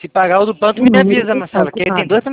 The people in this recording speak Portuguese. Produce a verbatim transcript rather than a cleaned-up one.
Se pagar o do plano, tu O me número avisa, está Marcelo, que tem ocupado. dois